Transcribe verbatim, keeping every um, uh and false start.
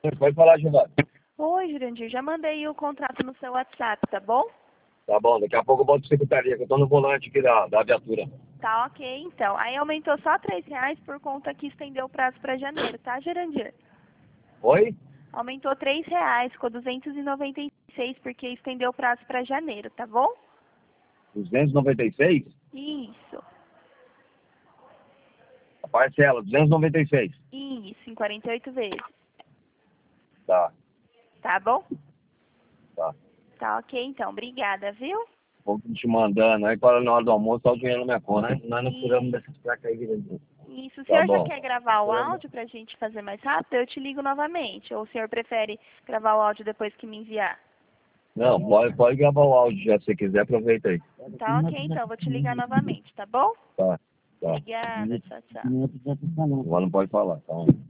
Pode falar, Giovanni. Oi, Jurandir, já mandei o contrato no seu WhatsApp, tá bom? Tá bom, daqui a pouco eu volto pra secretaria, que eu tô no volante aqui da, da viatura. Tá ok, então. Aí aumentou só três reais por conta que estendeu o prazo para janeiro, tá, Jurandir? Oi? Aumentou três reais, ficou duzentos e noventa e seis porque estendeu o prazo para janeiro, tá bom? duzentos e noventa e seis? Isso, A parcela, duzentos e noventa e seis. isso, em quarenta e oito vezes. Tá, Tá bom? tá. Tá ok, então. Obrigada, viu? Vou te mandando. Aí, para na hora do almoço, tá o dinheiro na minha conta. Nós, nós não E- furamos dessas placas aí, direito. Isso. O Tá senhor já bom. quer gravar o áudio pra gente fazer mais rápido? Eu te ligo novamente. Ou o senhor prefere gravar o áudio depois que me enviar? Não, pode, pode gravar o áudio já, se você quiser, aproveita aí. Tá ok, então. Eu vou te ligar novamente, tá bom? Tá, tá. Obrigada. Tchau, tchau. Agora não pode falar, tá?